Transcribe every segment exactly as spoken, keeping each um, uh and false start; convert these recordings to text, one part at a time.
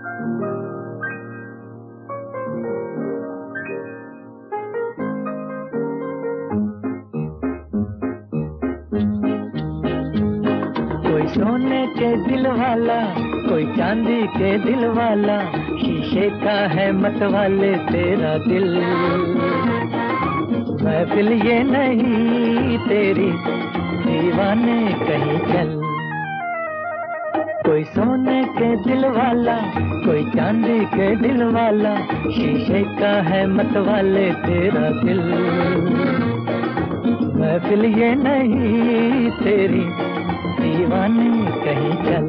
कोई सोने के दिल वाला, कोई चांदी के दिल वाला, शीशे का है मतवाले तेरा दिल। महफिल ये नहीं तेरी, दीवाने कहीं चल। कोई सोने के दिल वाला, कोई चांदी के दिल वाला, शीशे का है मतवाले तेरा दिल। महफिल ये नहीं तेरी, दीवाने कहीं चल।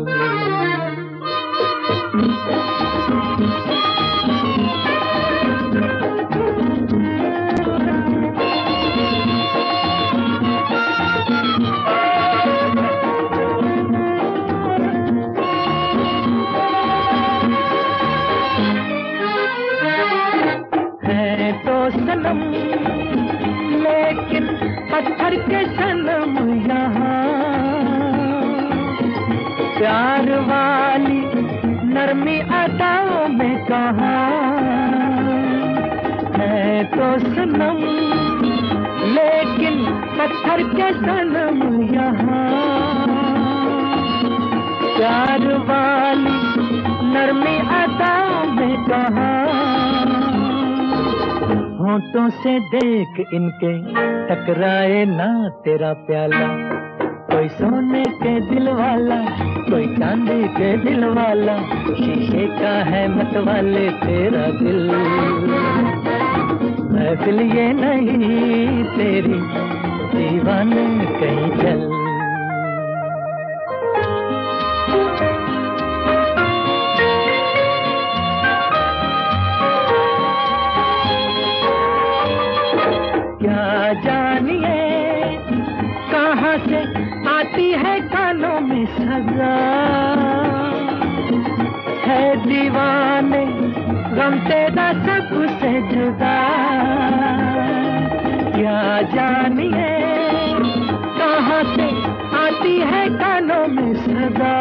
है तो सनम लेकिन पत्थर के सनम यहाँ, प्यार वाली नरमी अदाओं में कहाँ। है तो सनम लेकिन पत्थर के सनम यहाँ, प्यार वाली नरमी अदाओं में कहाँ। होठों से देख इनके टकराए ना तेरा प्याला। कोई सोने के दिल वाला, कोई चांदी के दिल वाला, शीशे का है मतवाले तेरा दिल। महफिल ये नहीं तेरी, दीवाने कहीं चल। क्या जानिए कहाँ से आती है कानों में सजा, है दीवाने गम तेरा सबसे जुदा। क्या जानिए कहाँ से आती है कानों में सजा,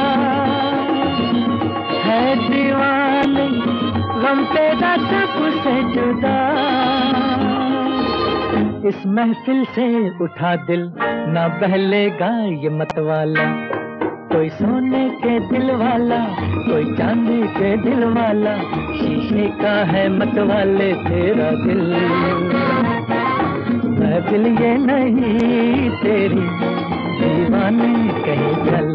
है दीवाने गम तेरा सबसे जुदा। इस महफिल से उठा दिल, ना बहलेगा ये मतवाला। कोई सोने के दिल वाला, कोई चांदी के दिल वाला, शीशे का है मतवाले तेरा दिल। महफिल ये नहीं तेरी, दीवाने कहीं चल।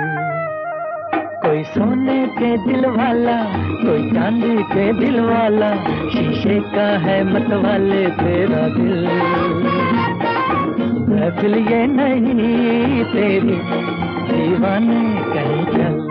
कोई सोने के दिल वाला, कोई चांदी के दिल वाला, शीशे का है मतवाले तेरा दिल। महफिल ये नहीं तेरी, दीवाने कहीं चल।